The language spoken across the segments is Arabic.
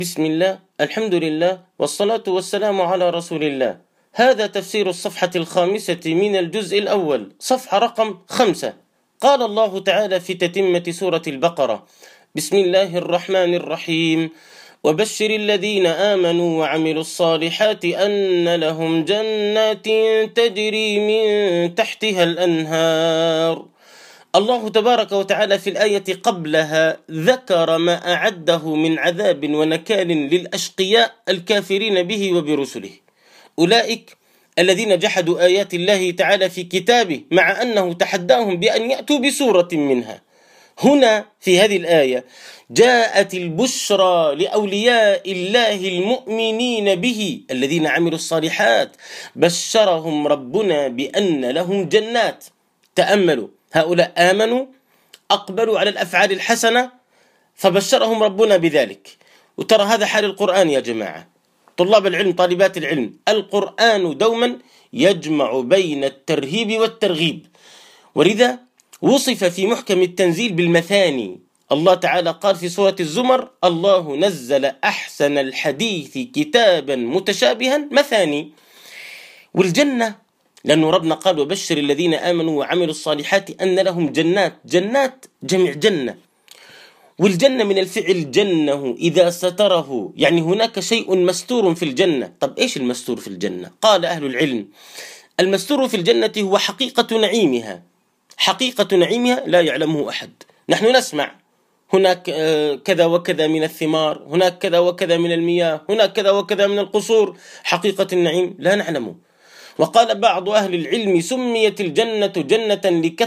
بسم الله، الحمد لله، والصلاة والسلام على رسول الله. هذا تفسير الصفحة 5 من الجزء الأول، صفحة رقم 5. قال الله تعالى في تتمة سورة البقرة: بسم الله الرحمن الرحيم: وبشر الذين آمنوا وعملوا الصالحات أن لهم جنات تجري من تحتها الأنهار. الله تبارك وتعالى في الآية قبلها ذكر ما أعده من عذاب ونكال للأشقياء الكافرين به وبرسله، أولئك الذين جحدوا آيات الله تعالى في كتابه مع أنه تحداهم بأن يأتوا بسورة منها. هنا في هذه الآية جاءت البشرى لأولياء الله المؤمنين به الذين عملوا الصالحات، بشرهم ربنا بأن لهم جنات. تأملوا، هؤلاء آمنوا، أقبلوا على الأفعال الحسنة، فبشرهم ربنا بذلك. وترى هذا حال القرآن يا جماعة، طلاب العلم، طالبات العلم، القرآن دوما يجمع بين الترهيب والترغيب، ولذا وصف في محكم التنزيل بالمثاني. الله تعالى قال في سورة الزمر: الله نزل أحسن الحديث كتابا متشابها مثاني. والجنة، لأنه ربنا قال: وبشر الذين آمنوا وعملوا الصالحات أن لهم جنات. جنات جمع جنة، والجنة من الفعل جنه إذا ستره، يعني هناك شيء مستور في الجنة. طب إيش المستور في الجنة؟ قال أهل العلم: المستور في الجنة هو حقيقة نعيمها. حقيقة نعيمها لا يعلمه أحد. نحن نسمع هناك كذا وكذا من الثمار، هناك كذا وكذا من المياه، هناك كذا وكذا من القصور. حقيقة النعيم لا نعلمه. وقال بعض أهل العلم: سميت الجنة جنة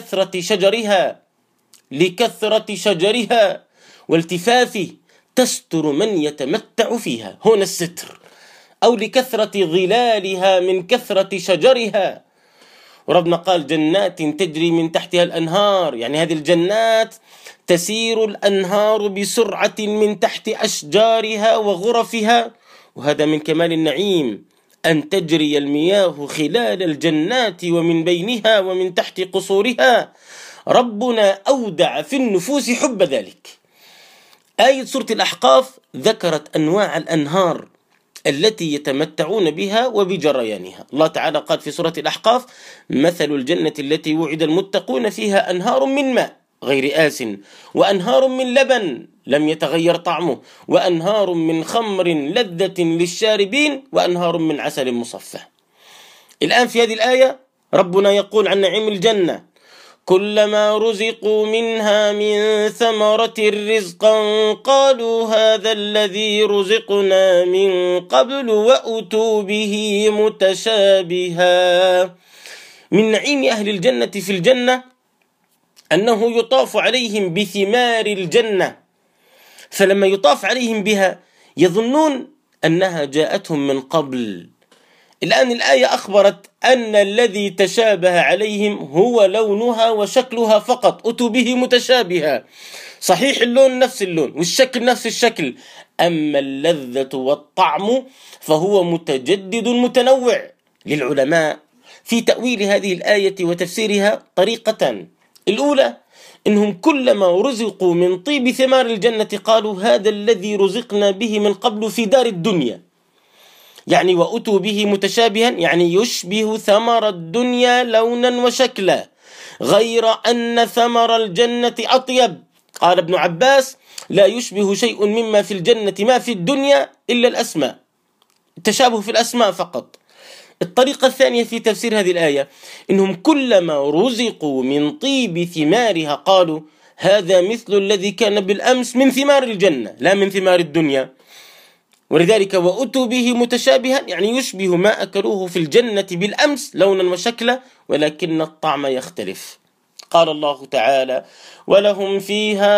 لكثرة شجرها والتفافه، تستر من يتمتع فيها. هنا الستر. أو لكثرة ظلالها من كثرة شجرها. وربنا قال: جنات تجري من تحتها الأنهار، يعني هذه الجنات تسير الأنهار بسرعة من تحت أشجارها وغرفها. وهذا من كمال النعيم، أن تجري المياه خلال الجنات ومن بينها ومن تحت قصورها. ربنا أودع في النفوس حب ذلك. آية سورة الأحقاف ذكرت أنواع الأنهار التي يتمتعون بها وبجريانها. الله تعالى قال في سورة الأحقاف: مثل الجنة التي وعد المتقون فيها أنهار من ماء غير آس، وأنهار من لبن لم يتغير طعمه، وأنهار من خمر لذة للشاربين، وأنهار من عسل مصفى. الآن في هذه الآية ربنا يقول عن نعيم الجنة: كلما رزقوا منها من ثمرة رزقا قالوا هذا الذي رزقنا من قبل وأتوا به متشابها. من نعيم أهل الجنة في الجنة أنه يطاف عليهم بثمار الجنة، فلما يطاف عليهم بها يظنون أنها جاءتهم من قبل. الآن الآية أخبرت أن الذي تشابه عليهم هو لونها وشكلها فقط، أتوا به متشابها. صحيح اللون نفس اللون والشكل نفس الشكل، أما اللذة والطعم فهو متجدد متنوع. للعلماء في تأويل هذه الآية وتفسيرها طريقتان. الأولى: إنهم كلما رزقوا من طيب ثمار الجنة قالوا هذا الذي رزقنا به من قبل في دار الدنيا، يعني وأتوا به متشابها، يعني يشبه ثمر الدنيا لونا وشكلا، غير أن ثمر الجنة أطيب. قال ابن عباس: لا يشبه شيء مما في الجنة ما في الدنيا إلا الأسماء، التشابه في الأسماء فقط. الطريقة الثانية في تفسير هذه الآية: إنهم كلما رزقوا من طيب ثمارها قالوا هذا مثل الذي كان بالأمس من ثمار الجنة لا من ثمار الدنيا. ولذلك وأتوا به متشابها، يعني يشبه ما أكلوه في الجنة بالأمس لونا وشكلا، ولكن الطعم يختلف. قال الله تعالى: ولهم فيها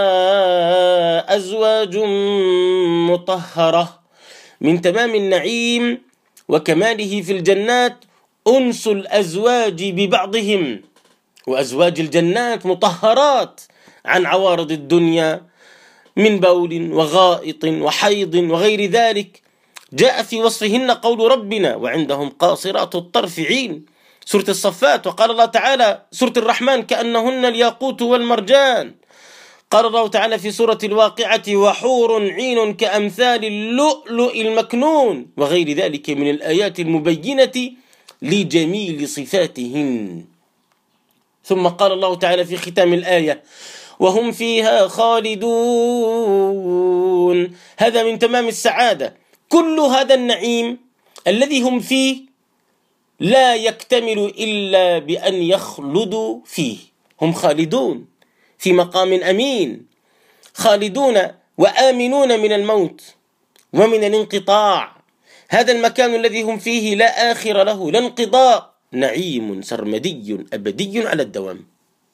أزواج مطهرة. من تمام النعيم وكماله في الجنات أنس الأزواج ببعضهم، وأزواج الجنات مطهرات عن عوارض الدنيا من بول وغائط وحيض وغير ذلك. جاء في وصفهن قول ربنا: وعندهم قاصرات الطرف عين. سورة الصفات. وقال الله تعالى: سورة الرحمن: كأنهن الياقوت والمرجان. قال الله تعالى في سورة الواقعة: وحور عين كأمثال اللؤلؤ المكنون، وغير ذلك من الآيات المبينة لجميل صفاتهن. ثم قال الله تعالى في ختام الآية: وهم فيها خالدون. هذا من تمام السعادة. كل هذا النعيم الذي هم فيه لا يكتمل إلا بأن يخلدوا فيه. هم خالدون في مقام أمين، خالدون وآمنون من الموت ومن الانقطاع. هذا المكان الذي هم فيه لا آخر له، لا انقضاء، نعيم سرمدي أبدي على الدوام.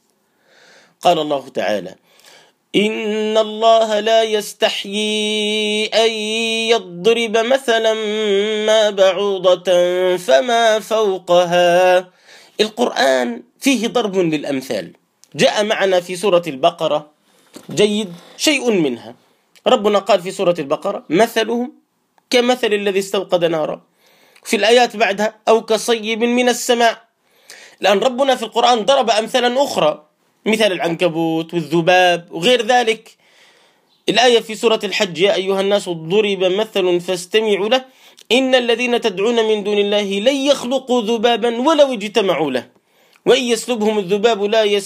قال الله تعالى: إن الله لا يستحيي أن يضرب مثلا ما بعوضة فما فوقها. القرآن فيه ضرب للأمثال، جاء معنا في سورة البقرة جيد شيء منها. ربنا قال في سورة البقرة: مثلهم كمثل الذي استوقد نارا. في الآيات بعدها: أو كصيب من السماء. لأن ربنا في القرآن ضرب أمثالا أخرى، مثل العنكبوت والذباب وغير ذلك. الآية في سورة الحج: يا أيها الناس ضرب مثل فاستمعوا له إن الذين تدعون من دون الله لن يخلقوا ذبابا ولو اجتمعوا له وإن يسلبهم الذباب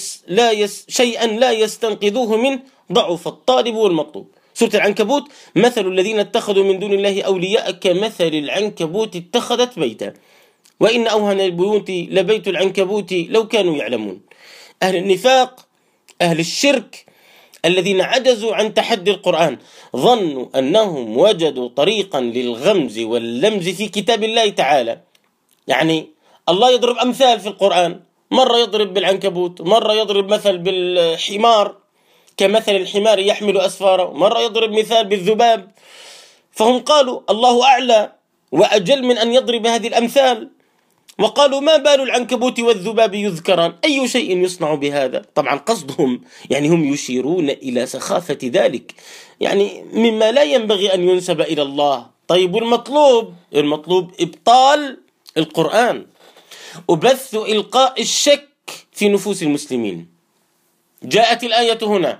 شيئا لا يستنقذوه منه ضعف الطالب والمطلوب. سورة العنكبوت: مثل الذين اتخذوا من دون الله أولياء كمثل العنكبوت اتخذت بيتا وإن أوهن البيوت لبيت العنكبوت لو كانوا يعلمون. أهل النفاق، أهل الشرك، الذين عجزوا عن تحدي القرآن، ظنوا أنهم وجدوا طريقا للغمز واللمز في كتاب الله تعالى. يعني الله يضرب أمثال في القرآن، مرة يضرب بالعنكبوت، مرة يضرب مثل بالحمار كمثل الحمار يحمل أسفاره، مرة يضرب مثال بالذباب. فهم قالوا الله أعلى وأجل من أن يضرب هذه الأمثال، وقالوا: ما بال العنكبوت والذباب يذكران، أي شيء يصنع بهذا؟ طبعا قصدهم يعني هم يشيرون إلى سخافة ذلك، يعني مما لا ينبغي أن ينسب إلى الله. طيب المطلوب إبطال القرآن وبث إلقاء الشك في نفوس المسلمين. جاءت الآية هنا: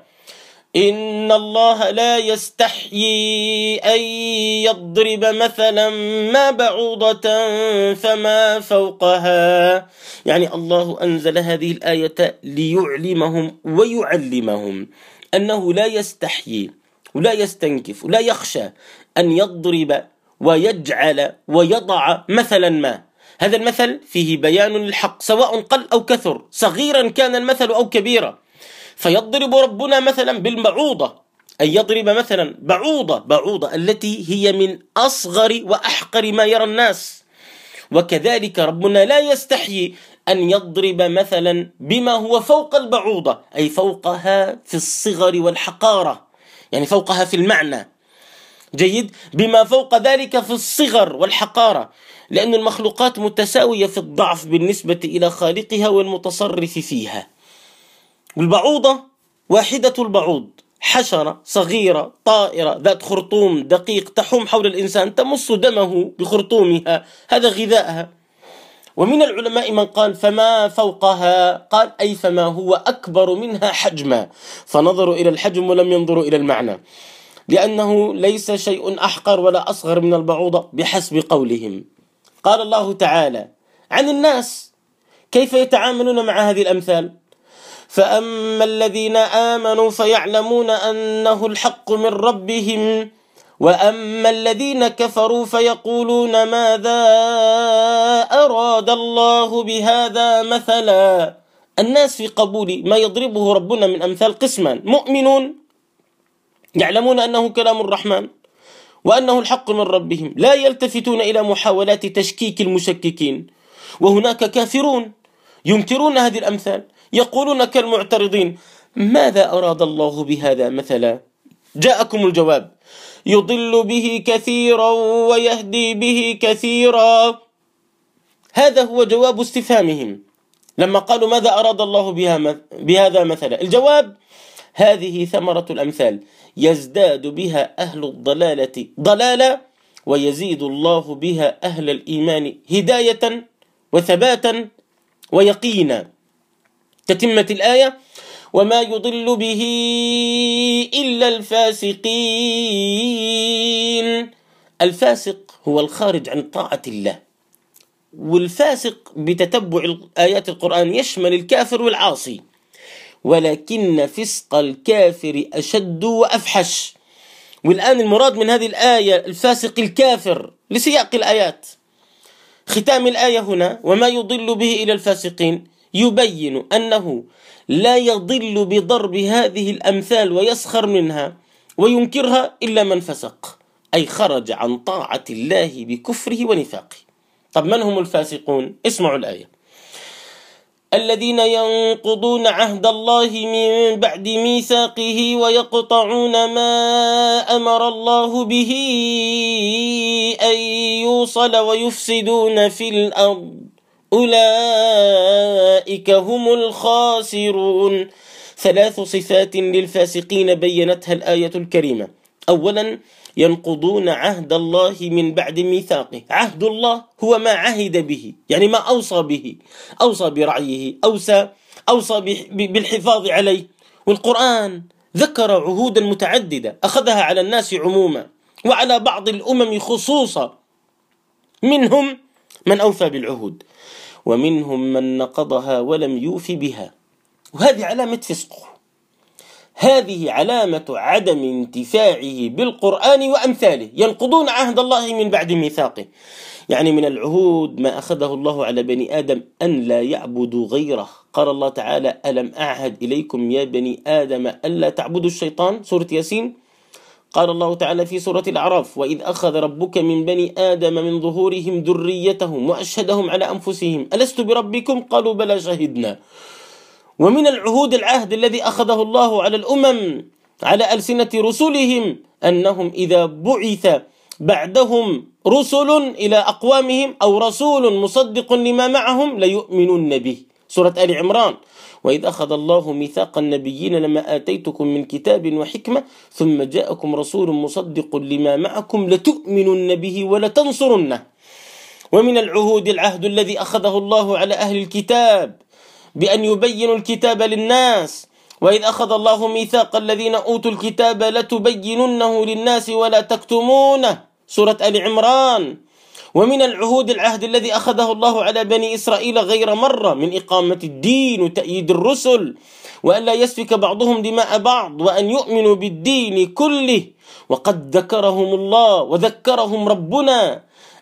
إن الله لا يستحيي أن يضرب مثلا ما بعوضة فما فوقها. يعني الله أنزل هذه الآية ليعلمهم ويعلمهم أنه لا يستحيي ولا يستنكف ولا يخشى أن يضرب ويجعل ويضع مثلا ما. هذا المثل فيه بيان الحق سواء قل أو كثر، صغيرا كان المثل أو كبيرا. فيضرب ربنا مثلا بالبعوضة، أن يضرب مثلا بعوضة التي هي من أصغر وأحقر ما يرى الناس. وكذلك ربنا لا يستحيي أن يضرب مثلا بما هو فوق البعوضة، أي فوقها في الصغر والحقارة، يعني فوقها في المعنى. جيد، بما فوق ذلك في الصغر والحقارة، لأن المخلوقات متساوية في الضعف بالنسبة إلى خالقها والمتصرف فيها. والبعوضة واحدة البعوض، حشرة صغيرة طائرة ذات خرطوم دقيق تحوم حول الإنسان، تمص دمه بخرطومها، هذا غذائها. ومن العلماء من قال فما فوقها، قال أي فما هو أكبر منها حجما، فنظروا إلى الحجم ولم ينظروا إلى المعنى، لأنه ليس شيء أحقر ولا أصغر من البعوضة بحسب قولهم. قال الله تعالى عن الناس كيف يتعاملون مع هذه الأمثال: فأما الذين آمنوا فيعلمون أنه الحق من ربهم وأما الذين كفروا فيقولون ماذا أراد الله بهذا مثلا. الناس في قبول ما يضربه ربنا من أمثال قسمان: مؤمنون يعلمون أنه كلام الرحمن وأنه الحق من ربهم، لا يلتفتون إلى محاولات تشكيك المشككين. وهناك كافرون ينكرون هذه الأمثال، يقولون كالمعترضين: ماذا أراد الله بهذا مثلا؟ جاءكم الجواب: يضل به كثيرا ويهدي به كثيرا. هذا هو جواب استفهامهم لما قالوا ماذا أراد الله بهذا مثلا. الجواب: هذه ثمرة الأمثال، يزداد بها أهل الضلالة ضلالة ويزيد الله بها أهل الإيمان هداية وثباتا ويقينا. تتمة الآية: وما يضل به إلا الفاسقين. الفاسق هو الخارج عن طاعة الله، والفاسق بتتبع آيات القرآن يشمل الكافر والعاصي، ولكن فسق الكافر أشد وأفحش. والآن المراد من هذه الآية الفاسق الكافر لسياق الآيات. ختام الآية هنا وما يضل به إلى الفاسقين يبين أنه لا يضل بضرب هذه الأمثال ويسخر منها وينكرها إلا من فسق، أي خرج عن طاعة الله بكفره ونفاقه. طب من هم الفاسقون؟ اسمعوا الآية: الذين ينقضون عهد الله من بعد ميثاقه ويقطعون ما أمر الله به أن يوصل ويفسدون في الأرض أولئك هم الخاسرون. 3 صفات للفاسقين بينتها الآية الكريمة. أولا، ينقضون عهد الله من بعد ميثاقه. عهد الله هو ما عهد به، يعني ما أوصى به، أوصى برعيه، أوصى بالحفاظ عليه. والقرآن ذكر عهودا متعددة أخذها على الناس عموما وعلى بعض الأمم خصوصا، منهم من أوفى بالعهود ومنهم من نقضها ولم يوف بها، وهذه علامة فسقه، هذه علامة عدم انتفاعه بالقرآن وأمثاله. ينقضون عهد الله من بعد ميثاقه، يعني من العهود ما أخذه الله على بني آدم أن لا يعبدوا غيره. قال الله تعالى: ألم أعهد إليكم يا بني آدم ألا تعبدوا الشيطان، سورة ياسين. قال الله تعالى في سورة الأعراف: وإذ أخذ ربك من بني آدم من ظهورهم ذريتهم وأشهدهم على أنفسهم ألست بربكم قالوا بلى شهدنا. ومن العهود العهد الذي أخذه الله على الأمم على ألسنة رسلهم أنهم إذا بعث بعدهم رسل إلى أقوامهم أو رسول مصدق لما معهم ليؤمنون به، سورة آل عمران: وإذ أخذ الله ميثاق النبيين لما آتيتكم من كتاب وحكمة ثم جاءكم رسول مصدق لما معكم لتؤمنن به ولتنصرنه. ومن العهود العهد الذي أخذه الله على أهل الكتاب بأن يبينوا الكتاب للناس: وإذ أخذ الله ميثاق الذين أوتوا الكتاب لتبيننه للناس ولا تكتمونه، سورة آل عمران. ومن العهود العهد الذي أخذه الله على بني إسرائيل غير مرة من إقامة الدين وتأييد الرسل، وأن لا يسفك بعضهم دماء بعض، وأن يؤمنوا بالدين كله. وقد ذكرهم الله وذكرهم ربنا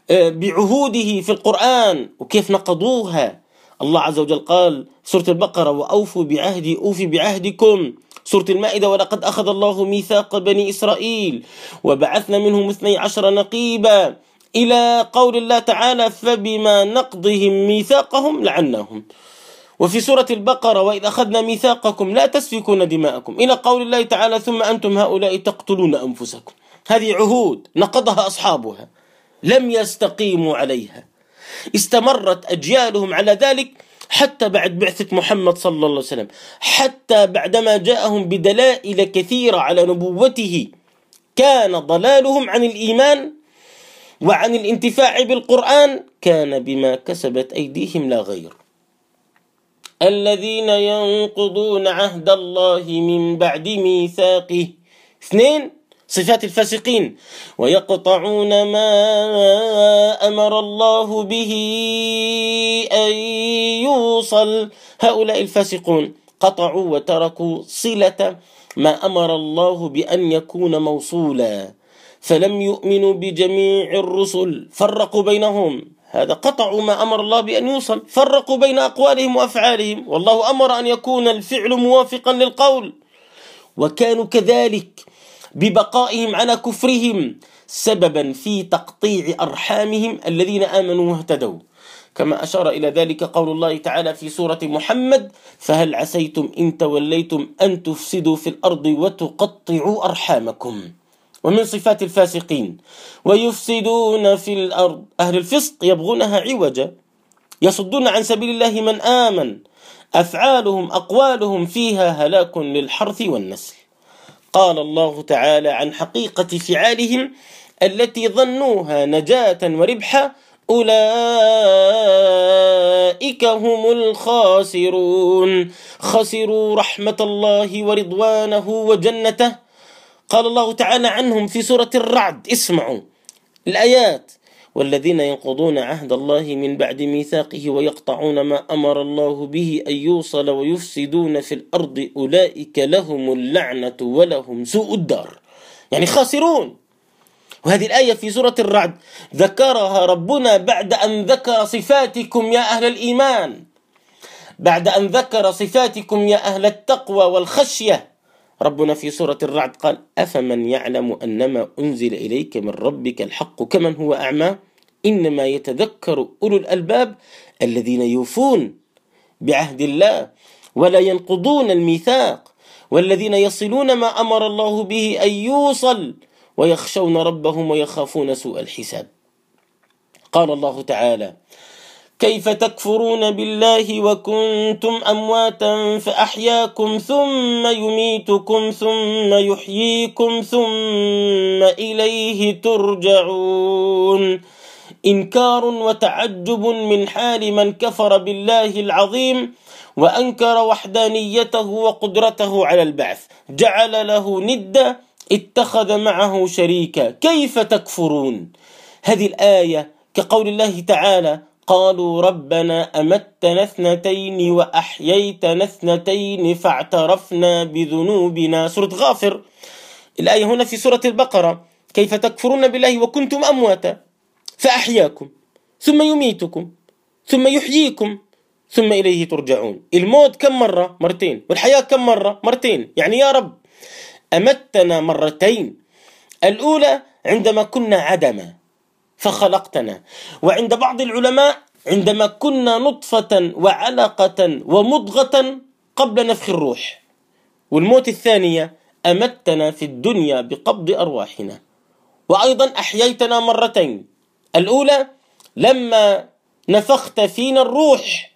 بعهوده في القرآن وكيف نقضوها. الله عز وجل قال سورة البقرة: وأوفوا بعهدي أوف بعهدكم. سورة المائدة: ولقد أخذ الله ميثاق بني إسرائيل وبعثنا منهم 12 نقيبا، إلى قول الله تعالى: فبما نقضهم ميثاقهم لعناهم. وفي سورة البقرة: وإذ أخذنا ميثاقكم لا تسفكون دماءكم، إلى قول الله تعالى: ثم أنتم هؤلاء تقتلون أنفسكم. هذه عهود نقضها أصحابها، لم يستقيموا عليها، استمرت أجيالهم على ذلك حتى بعد بعثة محمد صلى الله عليه وسلم، حتى بعدما جاءهم بدلائل كثيرة على نبوته كان ضلالهم عن الإيمان وعن الانتفاع بالقرآن كان بما كسبت أيديهم لا غير. الذين ينقضون عهد الله من بعد ميثاقه. 2 صفات الفاسقين: ويقطعون ما أمر الله به أن يوصل. هؤلاء الفاسقون قطعوا وتركوا صلة ما أمر الله بأن يكون موصولا، فلم يؤمنوا بجميع الرسل، فرقوا بينهم. هذا قطعوا ما أمر الله بأن يوصل، فرقوا بين أقوالهم وأفعالهم، والله أمر أن يكون الفعل موافقا للقول. وكانوا كذلك ببقائهم على كفرهم سببا في تقطيع أرحامهم الذين آمنوا واهتدوا، كما أشار إلى ذلك قول الله تعالى في سورة محمد: فهل عسيتم إن توليتم أن تفسدوا في الأرض وتقطعوا أرحامكم. ومن صفات الفاسقين: ويفسدون في الأرض. أهل الفسق يبغونها عوجا، يصدون عن سبيل الله من آمن، أفعالهم أقوالهم فيها هلاك للحرث والنسل. قال الله تعالى عن حقيقة فعالهم التي ظنوها نجاة وربحا: أولئك هم الخاسرون. خسروا رحمة الله ورضوانه وجنته. قال الله تعالى عنهم في سورة الرعد، اسمعوا الآيات: والذين ينقضون عهد الله من بعد ميثاقه ويقطعون ما أمر الله به أن يوصل ويفسدون في الأرض أولئك لهم اللعنة ولهم سوء الدار. يعني خاسرون. وهذه الآية في سورة الرعد ذكرها ربنا بعد أن ذكر صفاتكم يا أهل الإيمان، بعد أن ذكر صفاتكم يا أهل التقوى والخشية. ربنا في سورة الرعد قال: أفمن يعلم أنما أنزل إليك من ربك الحق كمن هو أعمى إنما يتذكر أولو الألباب الذين يوفون بعهد الله ولا ينقضون الميثاق والذين يصلون ما أمر الله به أن يوصل ويخشون ربهم ويخافون سوء الحساب. قال الله تعالى: كيف تكفرون بالله وكنتم أمواتا فأحياكم ثم يميتكم ثم يحييكم ثم إليه ترجعون. إنكار وتعجب من حال من كفر بالله العظيم وأنكر وحدانيته وقدرته على البعث، جعل له ندا، اتخذ معه شريكا. كيف تكفرون؟ هذه الآية كقول الله تعالى: قالوا ربنا أمتنا اثنتين وأحييتنا اثنتين فاعترفنا بذنوبنا. سورة غافر. الآية هنا في سورة البقرة: كيف تكفرون بالله وكنتم أمواتا فأحياكم ثم يميتكم ثم يحييكم ثم إليه ترجعون. الموت كم مرة؟ مرتين. والحياة كم مرة؟ مرتين. يعني يا رب أمتنا مرتين، الأولى عندما كنا عدما فخلقتنا، وعند بعض العلماء عندما كنا نطفة وعلقة ومضغة قبل نفخ الروح. والموت الثانية أمتنا في الدنيا بقبض أرواحنا. وأيضا أحييتنا مرتين، الأولى لما نفخت فينا الروح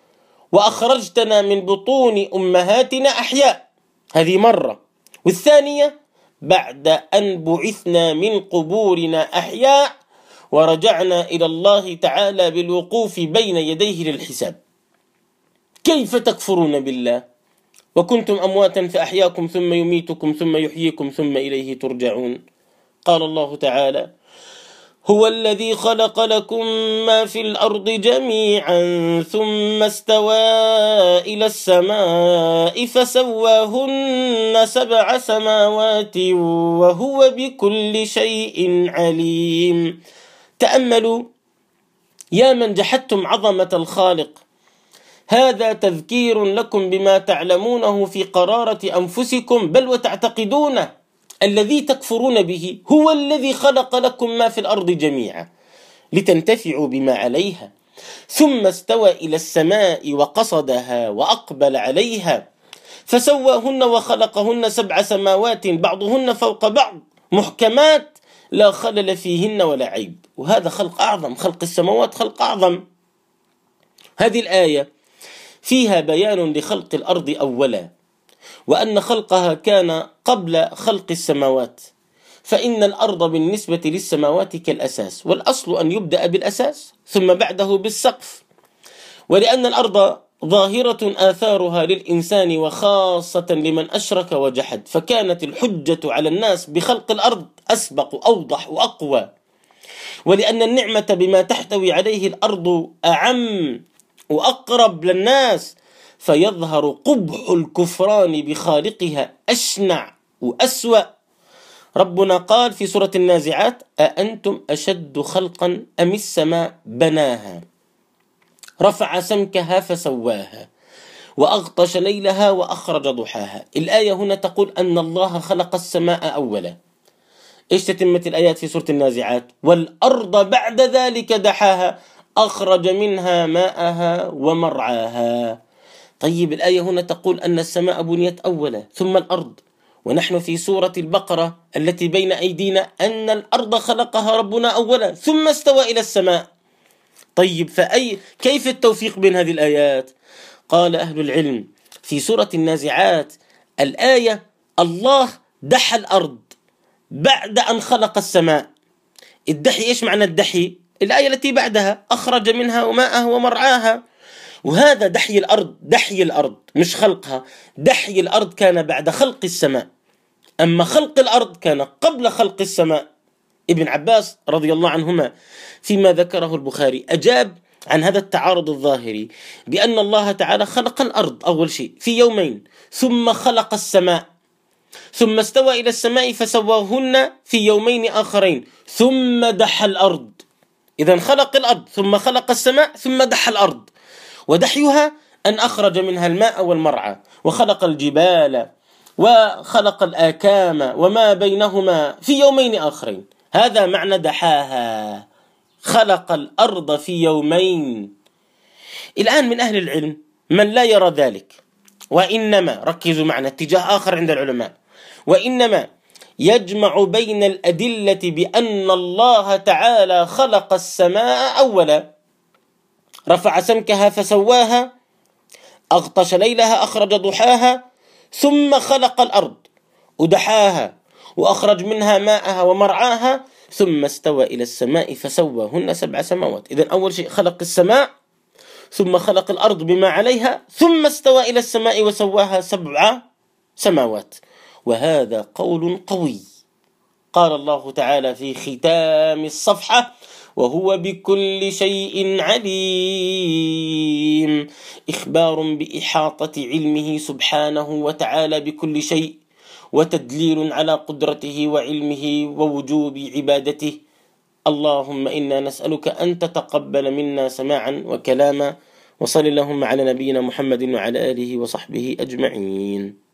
وأخرجتنا من بطون أمهاتنا أحياء، هذه مرة. والثانية بعد أن بعثنا من قبورنا أحياء ورجعنا إلى الله تعالى بالوقوف بين يديه للحساب. كيف تكفرون بالله وكنتم أمواتا فأحياكم ثم يميتكم ثم يحييكم ثم إليه ترجعون. قال الله تعالى: هو الذي خلق لكم ما في الأرض جميعا ثم استوى إلى السماء فسواهن 7 سماوات وهو بكل شيء عليم. تأملوا يا من جحدتم عظمة الخالق، هذا تذكير لكم بما تعلمونه في قرارة أنفسكم بل وتعتقدونه. الذي تكفرون به هو الذي خلق لكم ما في الأرض جميعا لتنتفعوا بما عليها، ثم استوى إلى السماء وقصدها وأقبل عليها فسواهن وخلقهن 7 سماوات بعضهن فوق بعض محكمات لا خلل فيهن ولا عيب. وهذا خلق أعظم، خلق السماوات خلق أعظم. هذه الآية فيها بيان لخلق الأرض أولا، وأن خلقها كان قبل خلق السماوات، فإن الأرض بالنسبة للسماوات كالأساس، والأصل أن يبدأ بالأساس ثم بعده بالسقف. ولأن الأرض ظاهرة آثارها للإنسان وخاصة لمن أشرك وجحد، فكانت الحجة على الناس بخلق الأرض أسبق وأوضح وأقوى. ولأن النعمة بما تحتوي عليه الأرض أعم وأقرب للناس، فيظهر قبح الكفران بخالقها أشنع وأسوأ. ربنا قال في سورة النازعات: أأنتم أشد خلقا أم السماء بناها رفع سمكها فسواها وأغطش ليلها وأخرج ضحاها. الآية هنا تقول أن الله خلق السماء أولا. إيش تتمة الآيات في سورة النازعات؟ والأرض بعد ذلك دحاها أخرج منها ماءها ومرعاها. طيب الآية هنا تقول أن السماء بنيت أولا ثم الأرض، ونحن في سورة البقرة التي بين أيدينا أن الأرض خلقها ربنا أولا ثم استوى إلى السماء. طيب كيف التوفيق بين هذه الآيات؟ قال أهل العلم في سورة النازعات الآية: الله دحى الأرض بعد أن خلق السماء. الدحي إيش معنى الدحي؟ الآية التي بعدها أخرج منها ماءها ومرعاها. وهذا دحي الأرض مش خلقها. دحي الأرض كان بعد خلق السماء، أما خلق الأرض كان قبل خلق السماء. ابن عباس رضي الله عنهما فيما ذكره البخاري أجاب عن هذا التعارض الظاهري بأن الله تعالى خلق الأرض أول شيء في يومين، ثم خلق السماء، ثم استوى إلى السماء فسواهن في يومين آخرين، ثم دحى الأرض. إذن خلق الأرض ثم خلق السماء ثم دحى الأرض. ودحيها أن أخرج منها الماء والمرعى، وخلق الجبال وخلق الآكام وما بينهما في يومين آخرين. هذا معنى دحاها، خلق الأرض في يومين. الآن من أهل العلم من لا يرى ذلك، وإنما ركزوا معنا اتجاه آخر عند العلماء، وإنما يجمع بين الأدلة بأن الله تعالى خلق السماء أولا، رفع سمكها فسواها، أغطش ليلها أخرج ضحاها، ثم خلق الأرض ودحاها وأخرج منها ماءها ومرعاها، ثم استوى إلى السماء فسواهن 7 سماوات. إذن أول شيء خلق السماء، ثم خلق الأرض بما عليها، ثم استوى إلى السماء وسواها 7 سماوات. وهذا قول قوي. قال الله تعالى في ختام الصفحة: وهو بكل شيء عليم. إخبار بإحاطة علمه سبحانه وتعالى بكل شيء، وتدليل على قدرته وعلمه ووجوب عبادته. اللهم إنا نسألك أن تتقبل منا سماعا وكلاما، وصل اللهم على نبينا محمد وعلى آله وصحبه أجمعين.